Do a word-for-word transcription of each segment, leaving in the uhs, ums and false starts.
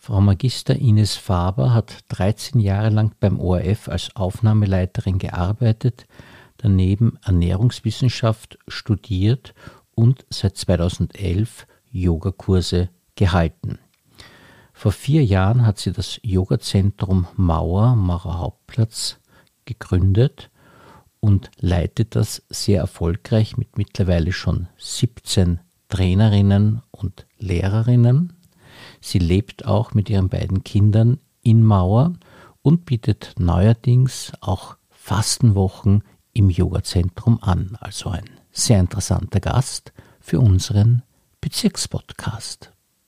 Frau Magister Ines Faber hat dreizehn Jahre lang beim O R F als Aufnahmeleiterin gearbeitet, daneben Ernährungswissenschaft studiert und seit zweitausendelf Yogakurse gehalten. Vor vier Jahren hat sie das Yogazentrum Mauer, Maurer Hauptplatz, gegründet und leitet das sehr erfolgreich mit mittlerweile schon siebzehn Trainerinnen und Lehrerinnen. Sie lebt auch mit ihren beiden Kindern in Mauer und bietet neuerdings auch Fastenwochen im Yogazentrum an. Also ein sehr interessanter Gast für unseren Bezirkspodcast.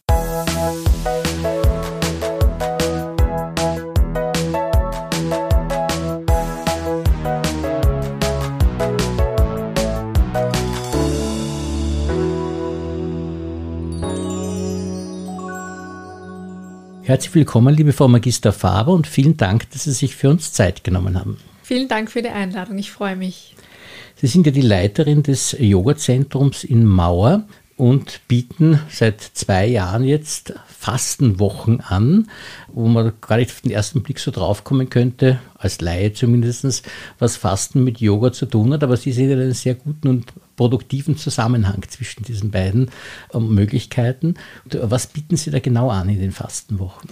Herzlich willkommen, liebe Frau Magister Faber, und vielen Dank, dass Sie sich für uns Zeit genommen haben. Vielen Dank für die Einladung, ich freue mich. Sie sind ja die Leiterin des Yogazentrums in Mauer und bieten seit zwei Jahren jetzt Fastenwochen an, wo man gar nicht auf den ersten Blick so draufkommen könnte, als Laie zumindest, was Fasten mit Yoga zu tun hat. Aber Sie sehen ja einen sehr guten und produktiven Zusammenhang zwischen diesen beiden äh, Möglichkeiten. Und was bieten Sie da genau an in den Fastenwochen?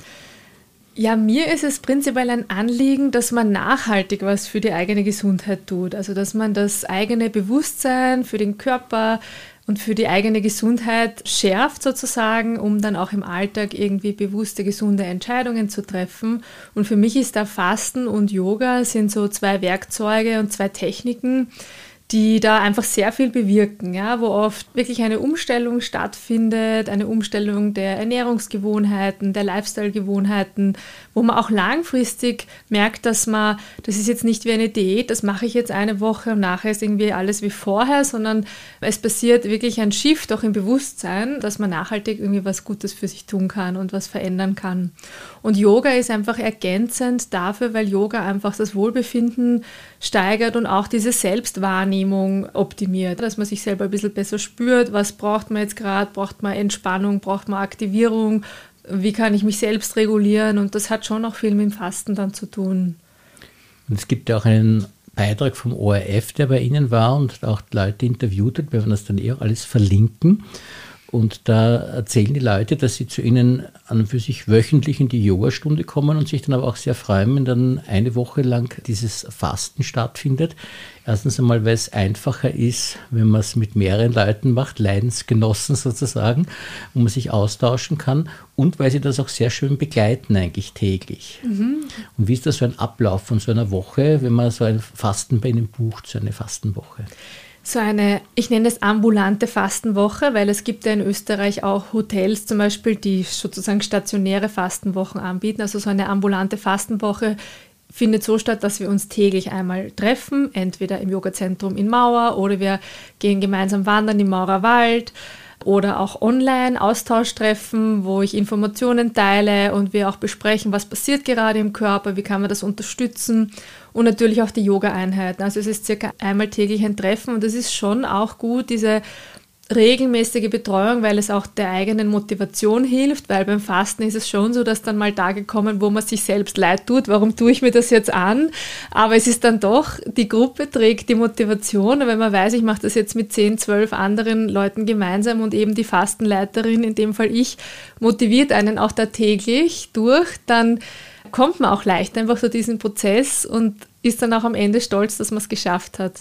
Ja, mir ist es prinzipiell ein Anliegen, dass man nachhaltig was für die eigene Gesundheit tut. Also dass man das eigene Bewusstsein für den Körper und für die eigene Gesundheit schärft sozusagen, um dann auch im Alltag irgendwie bewusste, gesunde Entscheidungen zu treffen. Und für mich ist da Fasten und Yoga sind so zwei Werkzeuge und zwei Techniken, die da einfach sehr viel bewirken, ja, wo oft wirklich eine Umstellung stattfindet, eine Umstellung der Ernährungsgewohnheiten, der Lifestyle-Gewohnheiten, wo man auch langfristig merkt, dass man, das ist jetzt nicht wie eine Diät, das mache ich jetzt eine Woche und nachher ist irgendwie alles wie vorher, sondern es passiert wirklich ein Shift auch im Bewusstsein, dass man nachhaltig irgendwie was Gutes für sich tun kann und was verändern kann. Und Yoga ist einfach ergänzend dafür, weil Yoga einfach das Wohlbefinden steigert und auch diese Selbstwahrnehmung optimiert, dass man sich selber ein bisschen besser spürt, was braucht man jetzt gerade, braucht man Entspannung, braucht man Aktivierung, wie kann ich mich selbst regulieren, und das hat schon auch viel mit dem Fasten dann zu tun. Und es gibt ja auch einen Beitrag vom O R F, der bei Ihnen war und auch Leute interviewt hat, wir werden das dann eh auch alles verlinken. Und da erzählen die Leute, dass sie zu ihnen an und für sich wöchentlich in die Yogastunde kommen und sich dann aber auch sehr freuen, wenn dann eine Woche lang dieses Fasten stattfindet. Erstens einmal, weil es einfacher ist, wenn man es mit mehreren Leuten macht, Leidensgenossen sozusagen, wo man sich austauschen kann, und weil sie das auch sehr schön begleiten eigentlich täglich. Mhm. Und wie ist das so ein Ablauf von so einer Woche, wenn man so ein Fasten bei Ihnen bucht, so eine Fastenwoche? So eine, ich nenne es ambulante Fastenwoche, weil es gibt ja in Österreich auch Hotels zum Beispiel, die sozusagen stationäre Fastenwochen anbieten. Also so eine ambulante Fastenwoche findet so statt, dass wir uns täglich einmal treffen, entweder im Yogazentrum in Mauer oder wir gehen gemeinsam wandern im Maurer Wald oder auch online Austauschtreffen, wo ich Informationen teile und wir auch besprechen, was passiert gerade im Körper, wie kann man das unterstützen, und natürlich auch die Yoga-Einheiten. Also es ist circa einmal täglich ein Treffen und es ist schon auch gut, diese regelmäßige Betreuung, weil es auch der eigenen Motivation hilft, weil beim Fasten ist es schon so, dass dann mal Tage kommen, wo man sich selbst leid tut, warum tue ich mir das jetzt an? Aber es ist dann doch, die Gruppe trägt die Motivation, und wenn man weiß, ich mache das jetzt mit zehn, zwölf anderen Leuten gemeinsam und eben die Fastenleiterin, in dem Fall ich, motiviert einen auch da täglich durch, dann kommt man auch leicht einfach so diesen Prozess und ist dann auch am Ende stolz, dass man es geschafft hat.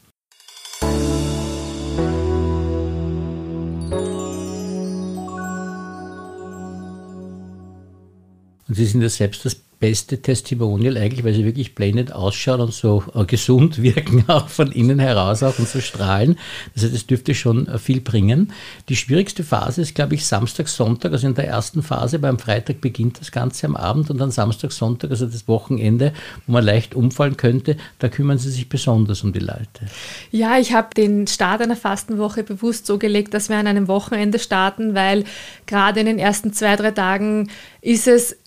Und Sie sind ja selbst das beste Testimonial eigentlich, weil Sie wirklich blendend ausschauen und so äh, gesund wirken, auch von innen heraus auch, und so strahlen. Also das dürfte schon äh, viel bringen. Die schwierigste Phase ist, glaube ich, Samstag, Sonntag, also in der ersten Phase, beim Freitag beginnt das Ganze am Abend, und dann Samstag, Sonntag, also das Wochenende, wo man leicht umfallen könnte, da kümmern Sie sich besonders um die Leute. Ja, ich habe den Start einer Fastenwoche bewusst so gelegt, dass wir an einem Wochenende starten, weil gerade in den ersten zwei, drei Tagen ist es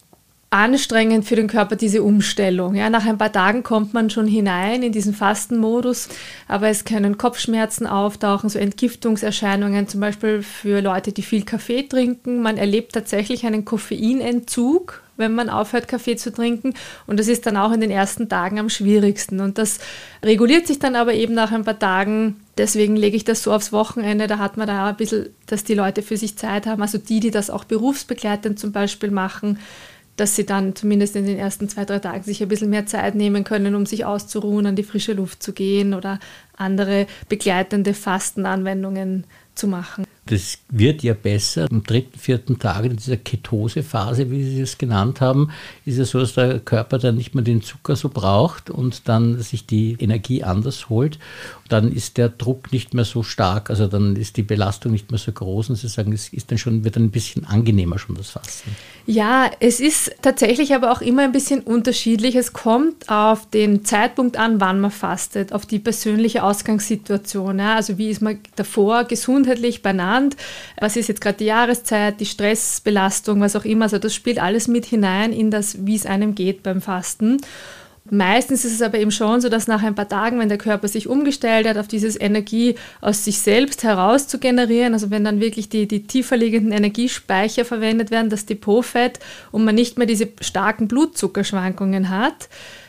anstrengend für den Körper, diese Umstellung. Ja, nach ein paar Tagen kommt man schon hinein in diesen Fastenmodus, aber es können Kopfschmerzen auftauchen, so Entgiftungserscheinungen, zum Beispiel für Leute, die viel Kaffee trinken. Man erlebt tatsächlich einen Koffeinentzug, wenn man aufhört, Kaffee zu trinken. Und das ist dann auch in den ersten Tagen am schwierigsten. Und das reguliert sich dann aber eben nach ein paar Tagen. Deswegen lege ich das so aufs Wochenende. Da hat man da ein bisschen, dass die Leute für sich Zeit haben. Also die, die das auch berufsbegleitend zum Beispiel machen, dass sie dann zumindest in den ersten zwei, drei Tagen sich ein bisschen mehr Zeit nehmen können, um sich auszuruhen, an die frische Luft zu gehen oder andere begleitende Fastenanwendungen zu machen. Das wird ja besser. Am dritten, vierten Tag in dieser Ketosephase, wie Sie es genannt haben, ist es so, dass der Körper dann nicht mehr den Zucker so braucht und dann sich die Energie anders holt. Dann ist der Druck nicht mehr so stark, also dann ist die Belastung nicht mehr so groß und Sie sagen, es ist dann schon, wird dann ein bisschen angenehmer schon das Fasten. Ja, es ist tatsächlich aber auch immer ein bisschen unterschiedlich. Es kommt auf den Zeitpunkt an, wann man fastet, auf die persönliche Ausgangssituation. Ja. Also wie ist man davor gesundheitlich benannt? Was ist jetzt gerade die Jahreszeit, die Stressbelastung, was auch immer. Also das spielt alles mit hinein in das, wie es einem geht beim Fasten. Meistens ist es aber eben schon so, dass nach ein paar Tagen, wenn der Körper sich umgestellt hat, auf dieses Energie aus sich selbst heraus zu generieren, also wenn dann wirklich die, die tiefer liegenden Energiespeicher verwendet werden, das Depotfett, und man nicht mehr diese starken Blutzuckerschwankungen hat,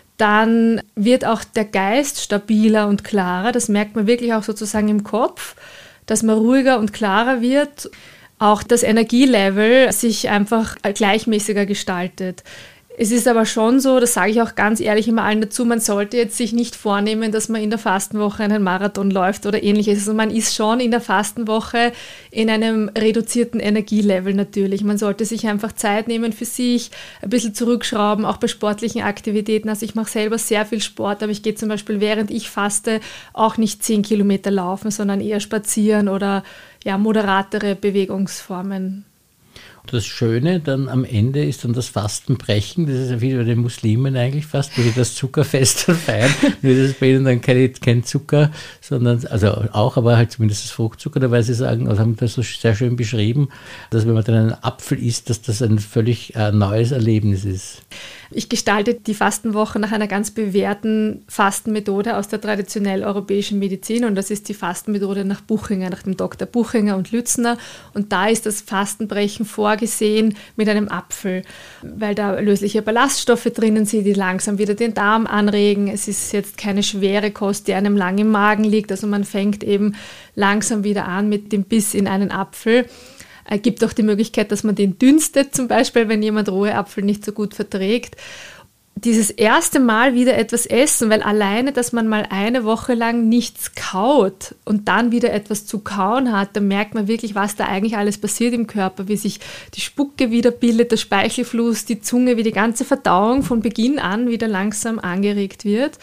dann wird auch der Geist stabiler und klarer. Das merkt man wirklich auch sozusagen im Kopf, dass man ruhiger und klarer wird. Auch das Energielevel sich einfach gleichmäßiger gestaltet. Es ist aber schon so, das sage ich auch ganz ehrlich immer allen dazu, man sollte jetzt sich nicht vornehmen, dass man in der Fastenwoche einen Marathon läuft oder ähnliches. Also man ist schon in der Fastenwoche in einem reduzierten Energielevel natürlich. Man sollte sich einfach Zeit nehmen für sich, ein bisschen zurückschrauben, auch bei sportlichen Aktivitäten. Also ich mache selber sehr viel Sport, aber ich gehe zum Beispiel, während ich faste, auch nicht zehn Kilometer laufen, sondern eher spazieren oder ja, moderatere Bewegungsformen. Das Schöne dann am Ende ist dann das Fastenbrechen. Das ist ja wie bei den Muslimen eigentlich fast, wo sie das Zuckerfest dann feiern. Nur das ist bei ihnen dann keine, kein Zucker, sondern, also auch, aber halt zumindest das Fruchtzucker. Dabei sie sagen, also haben das so sehr schön beschrieben, dass wenn man dann einen Apfel isst, dass das ein völlig äh, neues Erlebnis ist. Ich gestalte die Fastenwoche nach einer ganz bewährten Fastenmethode aus der traditionell europäischen Medizin, und das ist die Fastenmethode nach Buchinger, nach dem Doktor Buchinger und Lützner, und da ist das Fastenbrechen vorgesehen mit einem Apfel, weil da lösliche Ballaststoffe drinnen sind, die langsam wieder den Darm anregen. Es ist jetzt keine schwere Kost, die einem lang im Magen liegt, also man fängt eben langsam wieder an mit dem Biss in einen Apfel. Es gibt auch die Möglichkeit, dass man den dünstet, zum Beispiel, wenn jemand rohe Apfel nicht so gut verträgt. Dieses erste Mal wieder etwas essen, weil alleine, dass man mal eine Woche lang nichts kaut und dann wieder etwas zu kauen hat, dann merkt man wirklich, was da eigentlich alles passiert im Körper, wie sich die Spucke wieder bildet, der Speichelfluss, die Zunge, wie die ganze Verdauung von Beginn an wieder langsam angeregt wird.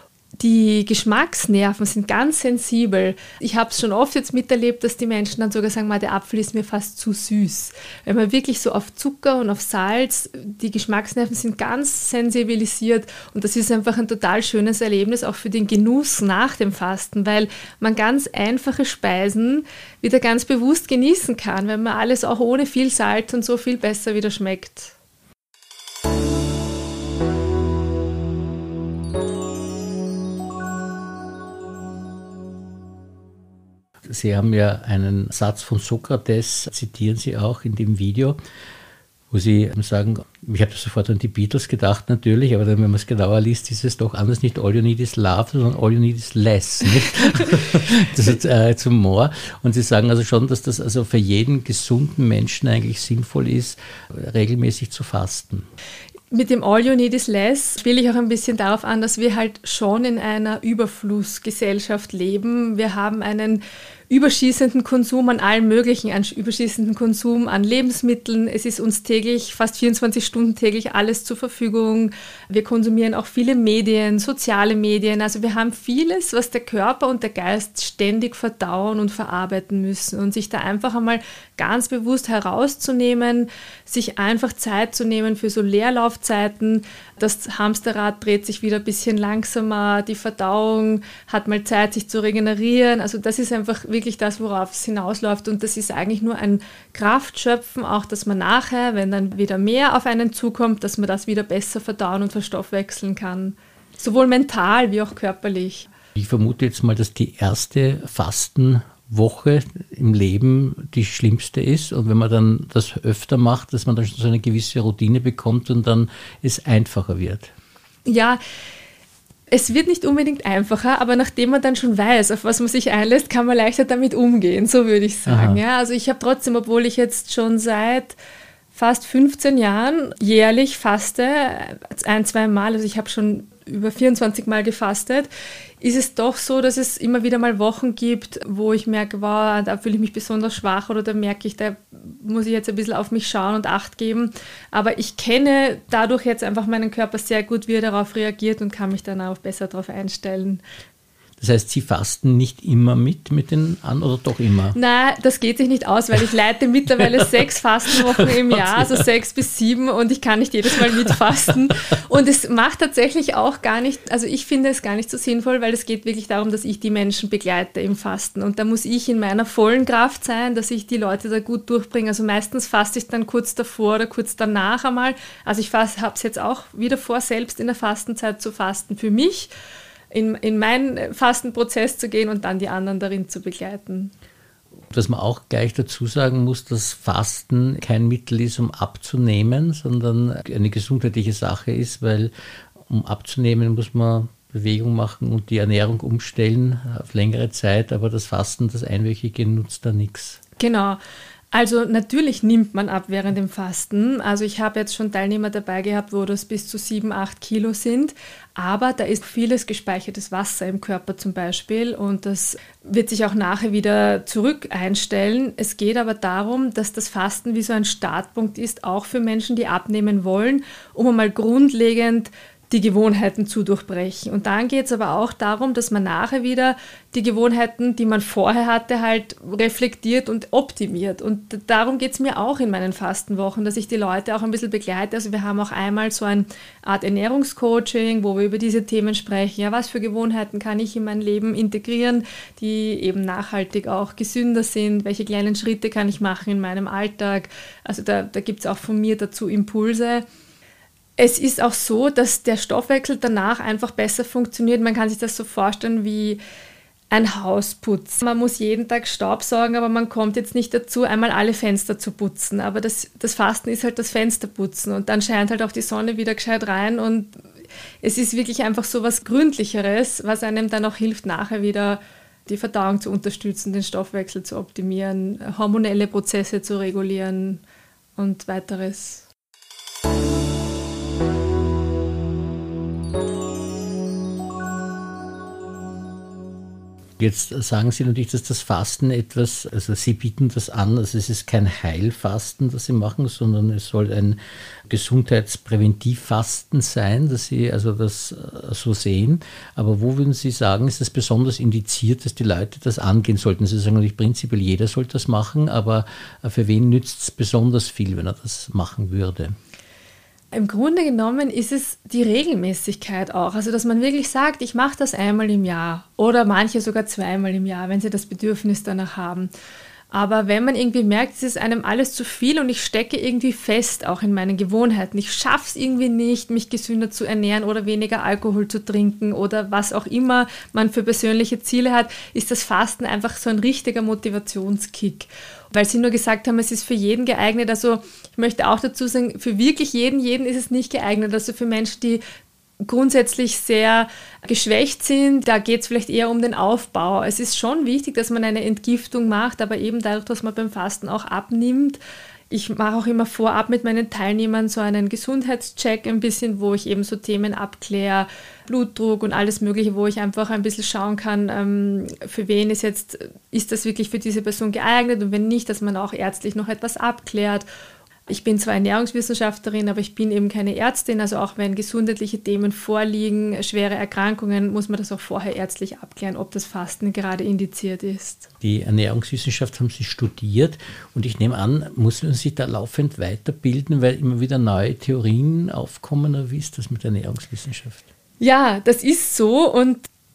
Die Geschmacksnerven sind ganz sensibel. Ich habe es schon oft jetzt miterlebt, dass die Menschen dann sogar sagen, der Apfel ist mir fast zu süß. Wenn man wirklich so auf Zucker und auf Salz, die Geschmacksnerven sind ganz sensibilisiert, und das ist einfach ein total schönes Erlebnis, auch für den Genuss nach dem Fasten, weil man ganz einfache Speisen wieder ganz bewusst genießen kann, wenn man alles auch ohne viel Salz und so viel besser wieder schmeckt. Sie haben ja einen Satz von Sokrates, zitieren Sie auch in dem Video, wo Sie sagen, ich habe sofort an die Beatles gedacht natürlich, aber dann, wenn man es genauer liest, ist es doch anders, nicht all you need is love, sondern all you need is less. Nicht? Das ist äh, zum More. Und Sie sagen also schon, dass das also für jeden gesunden Menschen eigentlich sinnvoll ist, regelmäßig zu fasten. Mit dem All You Need Is Less spiele ich auch ein bisschen darauf an, dass wir halt schon in einer Überflussgesellschaft leben. Wir haben einen überschießenden Konsum an allem Möglichen, einen überschießenden Konsum an Lebensmitteln. Es ist uns täglich, fast vierundzwanzig Stunden täglich alles zur Verfügung. Wir konsumieren auch viele Medien, soziale Medien. Also wir haben vieles, was der Körper und der Geist ständig verdauen und verarbeiten müssen. Und sich da einfach einmal ganz bewusst herauszunehmen, sich einfach Zeit zu nehmen für so Leerlaufzeiten. Das Hamsterrad dreht sich wieder ein bisschen langsamer, die Verdauung hat mal Zeit, sich zu regenerieren. Also das ist einfach wirklich wirklich das, worauf es hinausläuft. Und das ist eigentlich nur ein Kraftschöpfen, auch dass man nachher, wenn dann wieder mehr auf einen zukommt, dass man das wieder besser verdauen und verstoffwechseln kann. Sowohl mental wie auch körperlich. Ich vermute jetzt mal, dass die erste Fastenwoche im Leben die schlimmste ist. Und wenn man dann das öfter macht, dass man dann schon so eine gewisse Routine bekommt und dann es einfacher wird. Ja, es wird nicht unbedingt einfacher, aber nachdem man dann schon weiß, auf was man sich einlässt, kann man leichter damit umgehen, so würde ich sagen. Ja, also ich habe trotzdem, obwohl ich jetzt schon seit fast fünfzehn Jahren jährlich faste, ein, zwei Mal, also ich habe schon über vierundzwanzig Mal gefastet, ist es doch so, dass es immer wieder mal Wochen gibt, wo ich merke, wow, da fühle ich mich besonders schwach oder da merke ich, da muss ich jetzt ein bisschen auf mich schauen und Acht geben. Aber ich kenne dadurch jetzt einfach meinen Körper sehr gut, wie er darauf reagiert und kann mich dann auch besser darauf einstellen. Das heißt, Sie fasten nicht immer mit, mit den an oder doch immer? Nein, das geht sich nicht aus, weil ich leite mittlerweile sechs Fastenwochen im Jahr, also sechs bis sieben und ich kann nicht jedes Mal mitfasten. Und es macht tatsächlich auch gar nicht, also ich finde es gar nicht so sinnvoll, weil es geht wirklich darum, dass ich die Menschen begleite im Fasten. Und da muss ich in meiner vollen Kraft sein, dass ich die Leute da gut durchbringe. Also meistens faste ich dann kurz davor oder kurz danach einmal. Also ich habe es jetzt auch wieder vor, selbst in der Fastenzeit zu fasten für mich. In, in meinen Fastenprozess zu gehen und dann die anderen darin zu begleiten. Was man auch gleich dazu sagen muss, dass Fasten kein Mittel ist, um abzunehmen, sondern eine gesundheitliche Sache ist, weil um abzunehmen muss man Bewegung machen und die Ernährung umstellen auf längere Zeit, aber das Fasten, das Einwöchige, nutzt da nichts. Genau. Also natürlich nimmt man ab während dem Fasten. Also ich habe jetzt schon Teilnehmer dabei gehabt, wo das bis zu sieben, acht Kilo sind. Aber da ist vieles gespeichertes Wasser im Körper zum Beispiel und das wird sich auch nachher wieder zurück einstellen. Es geht aber darum, dass das Fasten wie so ein Startpunkt ist, auch für Menschen, die abnehmen wollen, um einmal grundlegend die Gewohnheiten zu durchbrechen. Und dann geht es aber auch darum, dass man nachher wieder die Gewohnheiten, die man vorher hatte, halt reflektiert und optimiert. Und darum geht es mir auch in meinen Fastenwochen, dass ich die Leute auch ein bisschen begleite. Also wir haben auch einmal so eine Art Ernährungscoaching, wo wir über diese Themen sprechen. Ja, was für Gewohnheiten kann ich in mein Leben integrieren, die eben nachhaltig auch gesünder sind? Welche kleinen Schritte kann ich machen in meinem Alltag? Also da, da gibt es auch von mir dazu Impulse. Es ist auch so, dass der Stoffwechsel danach einfach besser funktioniert. Man kann sich das so vorstellen wie ein Hausputz. Man muss jeden Tag Staubsaugen, aber man kommt jetzt nicht dazu, einmal alle Fenster zu putzen. Aber das, das Fasten ist halt das Fensterputzen und dann scheint halt auch die Sonne wieder gescheit rein und es ist wirklich einfach so was Gründlicheres, was einem dann auch hilft, nachher wieder die Verdauung zu unterstützen, den Stoffwechsel zu optimieren, hormonelle Prozesse zu regulieren und weiteres. Jetzt sagen Sie natürlich, dass das Fasten etwas, also Sie bieten das an, also es ist kein Heilfasten, das Sie machen, sondern es soll ein Gesundheitspräventivfasten sein, dass Sie also das so sehen. Aber wo würden Sie sagen, ist es besonders indiziert, dass die Leute das angehen sollten? Sie sagen natürlich prinzipiell, jeder sollte das machen, aber für wen nützt es besonders viel, wenn er das machen würde? Im Grunde genommen ist es die Regelmäßigkeit auch, also dass man wirklich sagt, ich mache das einmal im Jahr oder manche sogar zweimal im Jahr, wenn sie das Bedürfnis danach haben. Aber wenn man irgendwie merkt, es ist einem alles zu viel und ich stecke irgendwie fest, auch in meinen Gewohnheiten, ich schaffe es irgendwie nicht, mich gesünder zu ernähren oder weniger Alkohol zu trinken oder was auch immer man für persönliche Ziele hat, ist das Fasten einfach so ein richtiger Motivationskick. Weil Sie nur gesagt haben, es ist für jeden geeignet, also ich möchte auch dazu sagen, für wirklich jeden, jeden ist es nicht geeignet, also für Menschen, die grundsätzlich sehr geschwächt sind, da geht es vielleicht eher um den Aufbau. Es ist schon wichtig, dass man eine Entgiftung macht, aber eben dadurch, dass man beim Fasten auch abnimmt. Ich mache auch immer vorab mit meinen Teilnehmern so einen Gesundheitscheck ein bisschen, wo ich eben so Themen abkläre, Blutdruck und alles Mögliche, wo ich einfach ein bisschen schauen kann, ähm, für wen ist jetzt, ist das wirklich für diese Person geeignet und wenn nicht, dass man auch ärztlich noch etwas abklärt. Ich bin zwar Ernährungswissenschaftlerin, aber ich bin eben keine Ärztin, also auch wenn gesundheitliche Themen vorliegen, schwere Erkrankungen, muss man das auch vorher ärztlich abklären, ob das Fasten gerade indiziert ist. Die Ernährungswissenschaft haben Sie studiert und ich nehme an, muss man sich da laufend weiterbilden, weil immer wieder neue Theorien aufkommen, oder wie ist das mit der Ernährungswissenschaft? Ja, das ist so und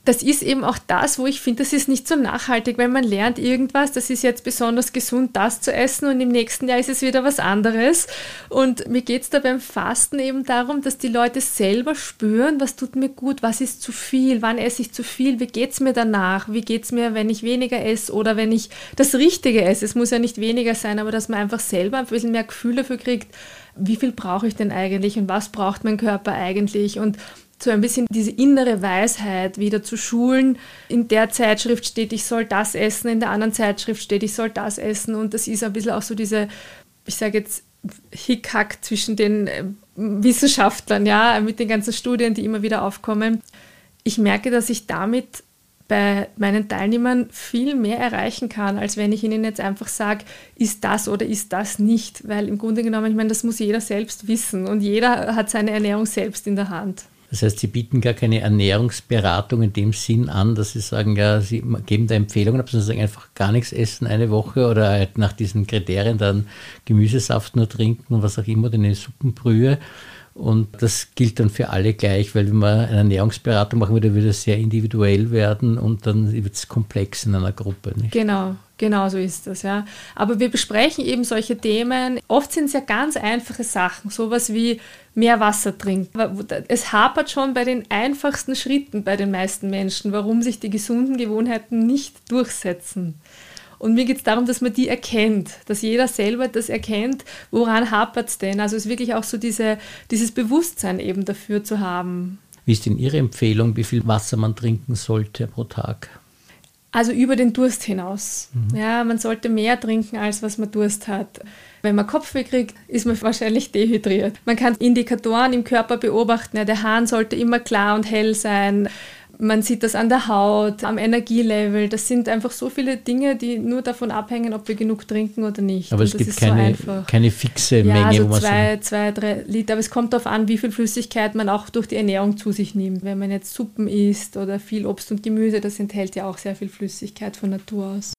das ist eben auch das, wo ich finde, das ist nicht so nachhaltig, wenn man lernt irgendwas, das ist jetzt besonders gesund, das zu essen und im nächsten Jahr ist es wieder was anderes. Und mir geht es da beim Fasten eben darum, dass die Leute selber spüren, was tut mir gut, was ist zu viel, wann esse ich zu viel, wie geht es mir danach, wie geht es mir, wenn ich weniger esse oder wenn ich das Richtige esse. Es muss ja nicht weniger sein, aber dass man einfach selber ein bisschen mehr Gefühl dafür kriegt, wie viel brauche ich denn eigentlich und was braucht mein Körper eigentlich und so ein bisschen diese innere Weisheit wieder zu schulen. In der Zeitschrift steht, ich soll das essen, in der anderen Zeitschrift steht, ich soll das essen. Und das ist ein bisschen auch so diese, ich sage jetzt, Hickhack zwischen den Wissenschaftlern, ja, mit den ganzen Studien, die immer wieder aufkommen. Ich merke, dass ich damit bei meinen Teilnehmern viel mehr erreichen kann, als wenn ich ihnen jetzt einfach sage, ist das oder ist das nicht. Weil im Grunde genommen, ich meine, das muss jeder selbst wissen und jeder hat seine Ernährung selbst in der Hand. Das heißt, Sie bieten gar keine Ernährungsberatung in dem Sinn an, dass Sie sagen, ja, Sie geben da Empfehlungen, aber Sie sagen einfach gar nichts essen eine Woche oder halt nach diesen Kriterien dann Gemüsesaft nur trinken und was auch immer, eine Suppenbrühe. Und das gilt dann für alle gleich, weil wenn man eine Ernährungsberatung machen würde, würde es sehr individuell werden und dann wird es komplex in einer Gruppe. Nicht? Genau, genau so ist das, ja. Aber wir besprechen eben solche Themen. Oft sind es ja ganz einfache Sachen, sowas wie mehr Wasser trinken. Es hapert schon bei den einfachsten Schritten bei den meisten Menschen, warum sich die gesunden Gewohnheiten nicht durchsetzen. Und mir geht es darum, dass man die erkennt, dass jeder selber das erkennt, woran hapert es denn. Also es ist wirklich auch so diese, dieses Bewusstsein eben dafür zu haben. Wie ist denn Ihre Empfehlung, wie viel Wasser man trinken sollte pro Tag? Also über den Durst hinaus. Mhm. Ja, man sollte mehr trinken, als was man Durst hat. Wenn man Kopfweh kriegt, ist man wahrscheinlich dehydriert. Man kann Indikatoren im Körper beobachten. Ja, der Hahn sollte immer klar und hell sein. Man sieht das an der Haut, am Energielevel. Das sind einfach so viele Dinge, die nur davon abhängen, ob wir genug trinken oder nicht. Aber es gibt keine, so keine fixe Menge. Ja, so wo man zwei, so zwei, drei Liter. Aber es kommt darauf an, wie viel Flüssigkeit man auch durch die Ernährung zu sich nimmt. Wenn man jetzt Suppen isst oder viel Obst und Gemüse, das enthält ja auch sehr viel Flüssigkeit von Natur aus.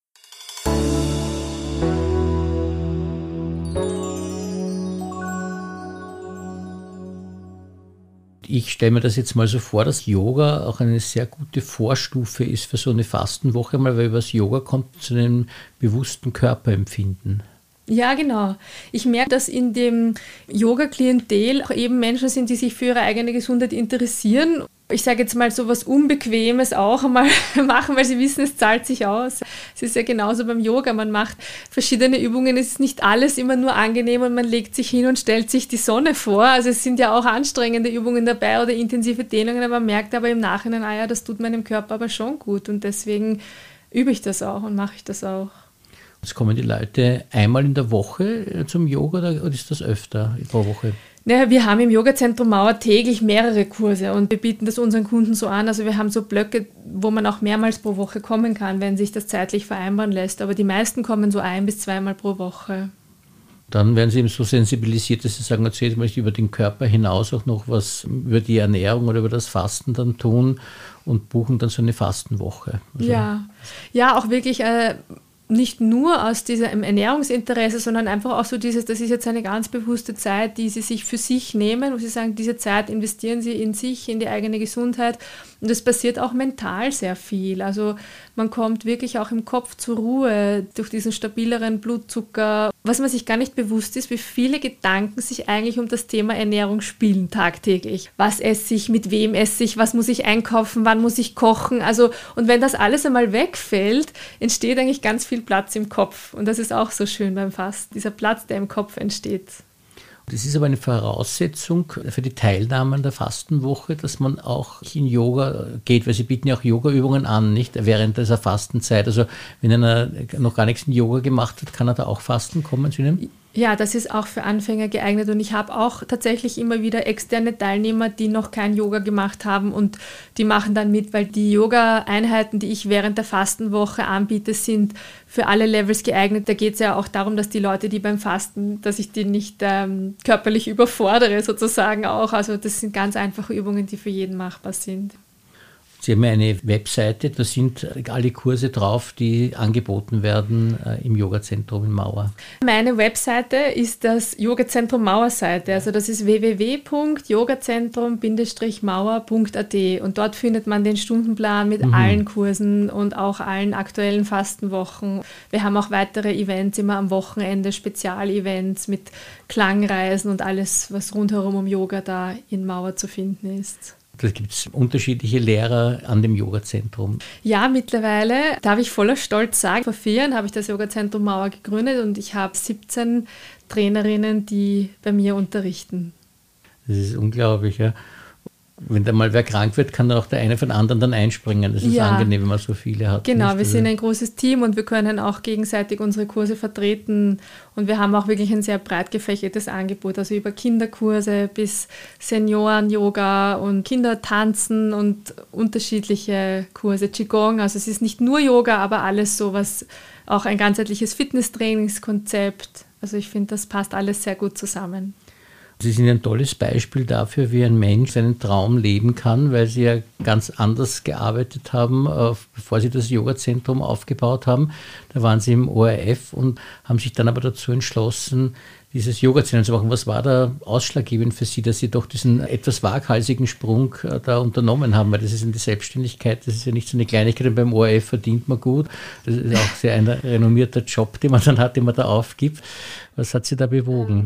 Ich stelle mir das jetzt mal so vor, dass Yoga auch eine sehr gute Vorstufe ist für so eine Fastenwoche, mal, weil über das Yoga kommt zu einem bewussten Körperempfinden. Ja, genau. Ich merke, dass in dem Yoga-Klientel auch eben Menschen sind, die sich für ihre eigene Gesundheit interessieren. Ich sage jetzt mal so was Unbequemes auch einmal machen, weil sie wissen, es zahlt sich aus. Es ist ja genauso beim Yoga, man macht verschiedene Übungen, es ist nicht alles immer nur angenehm und man legt sich hin und stellt sich die Sonne vor. Also es sind ja auch anstrengende Übungen dabei oder intensive Dehnungen, aber man merkt aber im Nachhinein, ah ja, das tut meinem Körper aber schon gut und deswegen übe ich das auch und mache ich das auch. Jetzt kommen die Leute einmal in der Woche zum Yoga oder ist das öfter pro Woche? Naja, wir haben im Yogazentrum Mauer täglich mehrere Kurse und wir bieten das unseren Kunden so an. Also wir haben so Blöcke, wo man auch mehrmals pro Woche kommen kann, wenn sich das zeitlich vereinbaren lässt. Aber die meisten kommen so ein- bis zweimal pro Woche. Dann werden Sie eben so sensibilisiert, dass Sie sagen, erzählt mal über den Körper hinaus auch noch was über die Ernährung oder über das Fasten dann tun und buchen dann so eine Fastenwoche. Also ja. ja, auch wirklich äh, nicht nur aus diesem Ernährungsinteresse, sondern einfach auch so dieses, das ist jetzt eine ganz bewusste Zeit, die Sie sich für sich nehmen, wo Sie sagen, diese Zeit investieren Sie in sich, in die eigene Gesundheit. Und es passiert auch mental sehr viel. Also man kommt wirklich auch im Kopf zur Ruhe durch diesen stabileren Blutzucker. Was man sich gar nicht bewusst ist, wie viele Gedanken sich eigentlich um das Thema Ernährung spielen tagtäglich. Was esse ich, mit wem esse ich, was muss ich einkaufen, wann muss ich kochen? Also, und wenn das alles einmal wegfällt, entsteht eigentlich ganz viel Platz im Kopf. Und das ist auch so schön beim Fasten, dieser Platz, der im Kopf entsteht. Das ist aber eine Voraussetzung für die Teilnahme an der Fastenwoche, dass man auch in Yoga geht, weil Sie bieten ja auch Yoga-Übungen an, nicht während dieser Fastenzeit. Also wenn einer noch gar nichts in Yoga gemacht hat, kann er da auch fasten kommen zu Ihnen? Ja, das ist auch für Anfänger geeignet und ich habe auch tatsächlich immer wieder externe Teilnehmer, die noch kein Yoga gemacht haben und die machen dann mit, weil die Yoga-Einheiten, die ich während der Fastenwoche anbiete, sind für alle Levels geeignet. Da geht es ja auch darum, dass die Leute, die beim Fasten, dass ich die nicht ähm, körperlich überfordere sozusagen auch. Also das sind ganz einfache Übungen, die für jeden machbar sind. Sie haben ja eine Webseite, da sind alle Kurse drauf, die angeboten werden äh, im Yogazentrum in Mauer. Meine Webseite ist das Yogazentrum Mauer-Seite, also das ist w w w punkt yogazentrum Bindestrich mauer punkt a t und dort findet man den Stundenplan mit mhm. allen Kursen und auch allen aktuellen Fastenwochen. Wir haben auch weitere Events immer am Wochenende, Spezialevents mit Klangreisen und alles, was rundherum um Yoga da in Mauer zu finden ist. Da gibt es unterschiedliche Lehrer an dem Yogazentrum. Ja, mittlerweile darf ich voller Stolz sagen, vor vier Jahren habe ich das Yogazentrum Mauer gegründet und ich habe siebzehn Trainerinnen, die bei mir unterrichten. Das ist unglaublich, ja. Wenn da mal wer krank wird, kann auch der eine von anderen dann einspringen. Das ist ja angenehm, wenn man so viele hat. Genau, nicht? wir sind ein großes Team und wir können auch gegenseitig unsere Kurse vertreten. Und wir haben auch wirklich ein sehr breit gefächertes Angebot, also über Kinderkurse bis Senioren-Yoga und Kindertanzen und unterschiedliche Kurse, Qigong. Also es ist nicht nur Yoga, aber alles so, was auch ein ganzheitliches Fitnesstrainingskonzept. Also ich finde, das passt alles sehr gut zusammen. Sie sind ein tolles Beispiel dafür, wie ein Mensch seinen Traum leben kann, weil Sie ja ganz anders gearbeitet haben, bevor Sie das Yogazentrum aufgebaut haben. Da waren Sie im O R F und haben sich dann aber dazu entschlossen, dieses Yogazentrum zu machen. Was war da ausschlaggebend für Sie, dass Sie doch diesen etwas waghalsigen Sprung da unternommen haben? Weil das ist in die Selbstständigkeit, das ist ja nicht so eine Kleinigkeit, und beim O R F verdient man gut. Das ist auch sehr ein renommierter Job, den man dann hat, den man da aufgibt. Was hat Sie da bewogen?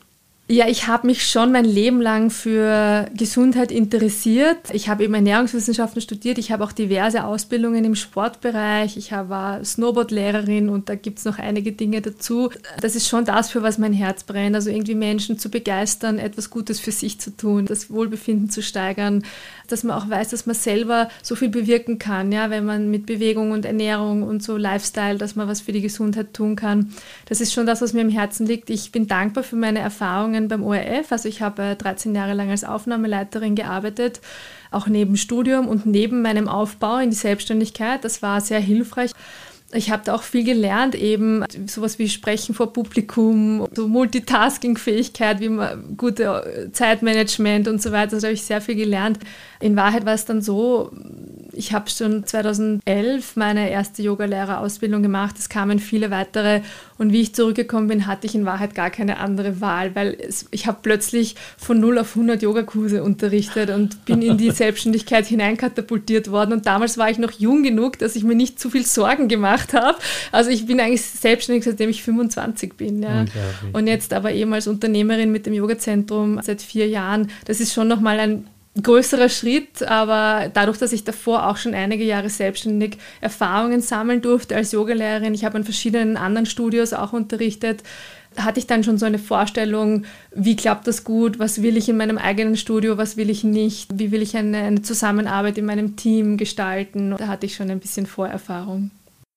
Ja, ich habe mich schon mein Leben lang für Gesundheit interessiert. Ich habe eben Ernährungswissenschaften studiert. Ich habe auch diverse Ausbildungen im Sportbereich. Ich war Snowboardlehrerin und da gibt es noch einige Dinge dazu. Das ist schon das, für was mein Herz brennt. Also irgendwie Menschen zu begeistern, etwas Gutes für sich zu tun, das Wohlbefinden zu steigern, dass man auch weiß, dass man selber so viel bewirken kann, ja, wenn man mit Bewegung und Ernährung und so Lifestyle, dass man was für die Gesundheit tun kann. Das ist schon das, was mir im Herzen liegt. Ich bin dankbar für meine Erfahrungen beim O R F. Also ich habe dreizehn Jahre lang als Aufnahmeleiterin gearbeitet, auch neben Studium und neben meinem Aufbau in die Selbstständigkeit. Das war sehr hilfreich. Ich habe da auch viel gelernt, eben sowas wie Sprechen vor Publikum, so Multitasking-Fähigkeit, wie man gute Zeitmanagement und so weiter. Also da habe ich sehr viel gelernt. In Wahrheit war es dann so, ich habe schon zweitausendelf meine erste Yogalehrerausbildung gemacht. Es kamen viele weitere und wie ich zurückgekommen bin, hatte ich in Wahrheit gar keine andere Wahl, weil es, ich habe plötzlich von null auf hundert Yogakurse unterrichtet und bin in die Selbstständigkeit hineinkatapultiert worden. Und damals war ich noch jung genug, dass ich mir nicht zu viel Sorgen gemacht habe. Also ich bin eigentlich selbstständig, seitdem ich fünfundzwanzig bin. Ja. Und jetzt aber eben als Unternehmerin mit dem Yogazentrum seit vier Jahren, das ist schon nochmal ein größerer Schritt, aber dadurch, dass ich davor auch schon einige Jahre selbstständig Erfahrungen sammeln durfte als Yogalehrerin, ich habe an verschiedenen anderen Studios auch unterrichtet, hatte ich dann schon so eine Vorstellung, wie klappt das gut, was will ich in meinem eigenen Studio, was will ich nicht, wie will ich eine, eine Zusammenarbeit in meinem Team gestalten. Da hatte ich schon ein bisschen Vorerfahrung.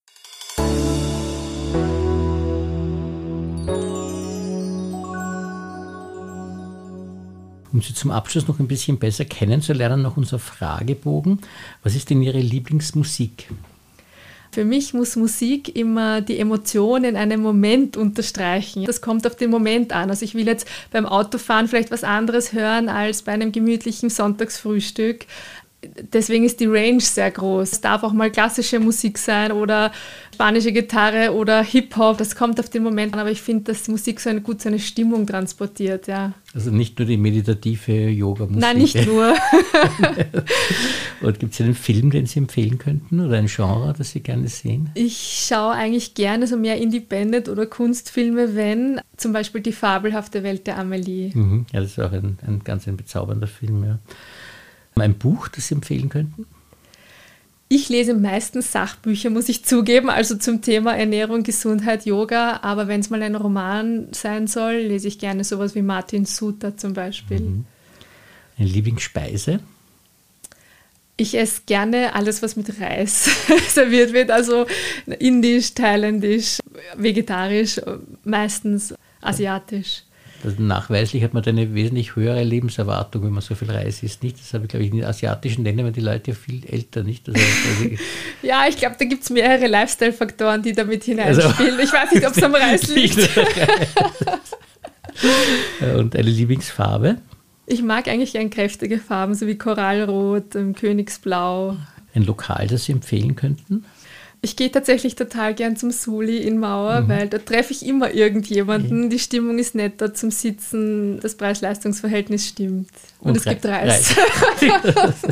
Um Sie zum Abschluss noch ein bisschen besser kennenzulernen, noch unser Fragebogen. Was ist denn Ihre Lieblingsmusik? Für mich muss Musik immer die Emotion in einem Moment unterstreichen. Das kommt auf den Moment an. Also ich will jetzt beim Autofahren vielleicht was anderes hören als bei einem gemütlichen Sonntagsfrühstück. Deswegen ist die Range sehr groß. Es darf auch mal klassische Musik sein oder spanische Gitarre oder Hip-Hop. Das kommt auf den Moment an, aber ich finde, dass Musik so eine, gut so eine Stimmung transportiert. Ja. Also nicht nur die meditative Yoga-Musik. Nein, nicht nur. Und gibt es einen Film, den Sie empfehlen könnten oder ein Genre, das Sie gerne sehen? Ich schaue eigentlich gerne so mehr Independent- oder Kunstfilme, wenn zum Beispiel Die fabelhafte Welt der Amelie. Mhm. Ja, das ist auch ein, ein ganz ein bezaubernder Film, ja. Ein Buch, das Sie empfehlen könnten? Ich lese meistens Sachbücher, muss ich zugeben, also zum Thema Ernährung, Gesundheit, Yoga. Aber wenn es mal ein Roman sein soll, lese ich gerne sowas wie Martin Suter zum Beispiel. Mhm. Eine Lieblingsspeise? Ich esse gerne alles, was mit Reis serviert wird, also indisch, thailändisch, vegetarisch, meistens asiatisch. Also nachweislich hat man da eine wesentlich höhere Lebenserwartung, wenn man so viel Reis isst, nicht? Das habe ich, glaube ich, in den asiatischen Ländern, wenn die Leute ja viel älter, nicht? Also, also ja, ich glaube, da gibt es mehrere Lifestyle-Faktoren, die damit hineinspielen. Also, ich weiß nicht, ob es am Reis liegt. Und eine Lieblingsfarbe? Ich mag eigentlich gern kräftige Farben, so wie Korallrot, Königsblau. Ein Lokal, das Sie empfehlen könnten? Ich gehe tatsächlich total gern zum Suli in Mauer, mhm. weil da treffe ich immer irgendjemanden. Die Stimmung ist nett dort zum Sitzen, das Preis-Leistungs-Verhältnis stimmt. Und, Und es Re- gibt Reis. Reis.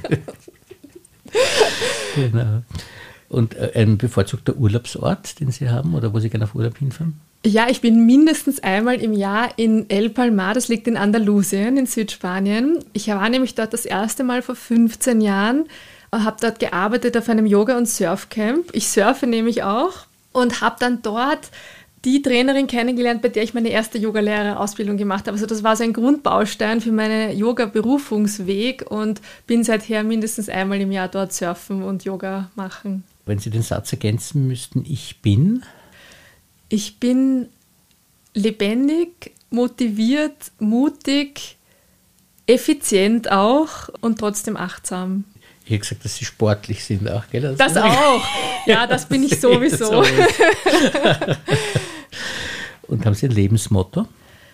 Genau. Und ein bevorzugter Urlaubsort, den Sie haben oder wo Sie gerne auf Urlaub hinfahren? Ja, ich bin mindestens einmal im Jahr in El Palmar, das liegt in Andalusien, in Südspanien. Ich war nämlich dort das erste Mal vor fünfzehn Jahren, habe dort gearbeitet auf einem Yoga- und Surfcamp. Ich surfe nämlich auch und habe dann dort die Trainerin kennengelernt, bei der ich meine erste Yogalehrerausbildung gemacht habe. Also das war so ein Grundbaustein für meinen Yoga-Berufungsweg und bin seither mindestens einmal im Jahr dort surfen und Yoga machen. Wenn Sie den Satz ergänzen müssten, ich bin? Ich bin lebendig, motiviert, mutig, effizient auch und trotzdem achtsam. Ich habe gesagt, dass Sie sportlich sind auch, gell? Das, das auch. Ja, das bin ich sowieso. Und haben Sie ein Lebensmotto?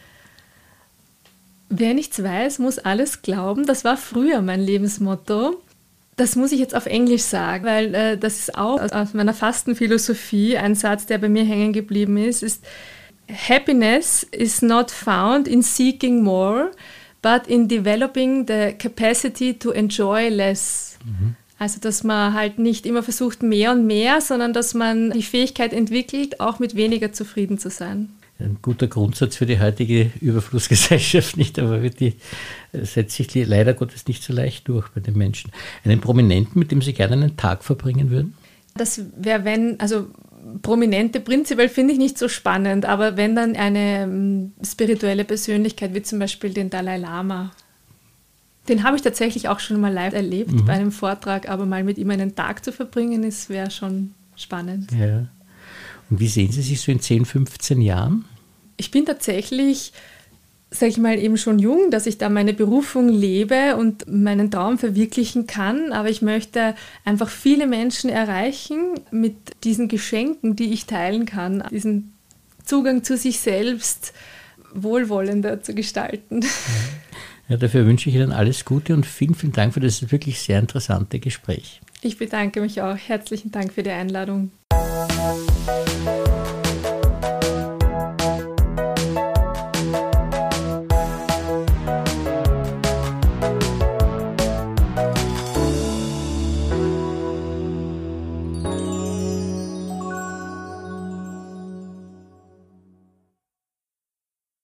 Wer nichts weiß, muss alles glauben. Das war früher mein Lebensmotto. Das muss ich jetzt auf Englisch sagen, weil äh, das ist auch aus meiner Fastenphilosophie ein Satz, der bei mir hängen geblieben ist, ist Happiness is not found in seeking more, but in developing the capacity to enjoy less. Mhm. Also, dass man halt nicht immer versucht, mehr und mehr, sondern dass man die Fähigkeit entwickelt, auch mit weniger zufrieden zu sein. Ein guter Grundsatz für die heutige Überflussgesellschaft, nicht? Aber die setzt sich leider Gottes nicht so leicht durch bei den Menschen. Einen Prominenten, mit dem Sie gerne einen Tag verbringen würden? Das wäre, wenn, also Prominente prinzipiell finde ich nicht so spannend, aber wenn dann eine um, spirituelle Persönlichkeit, wie zum Beispiel den Dalai Lama, den habe ich tatsächlich auch schon mal live erlebt, mhm. bei einem Vortrag, aber mal mit ihm einen Tag zu verbringen, ist wäre schon spannend. Ja. Und wie sehen Sie sich so in zehn, fünfzehn Jahren? Ich bin tatsächlich, sage ich mal, eben schon jung, dass ich da meine Berufung lebe und meinen Traum verwirklichen kann. Aber ich möchte einfach viele Menschen erreichen mit diesen Geschenken, die ich teilen kann, diesen Zugang zu sich selbst wohlwollender zu gestalten. Ja, dafür wünsche ich Ihnen alles Gute und vielen, vielen Dank für das wirklich sehr interessante Gespräch. Ich bedanke mich auch. Herzlichen Dank für die Einladung.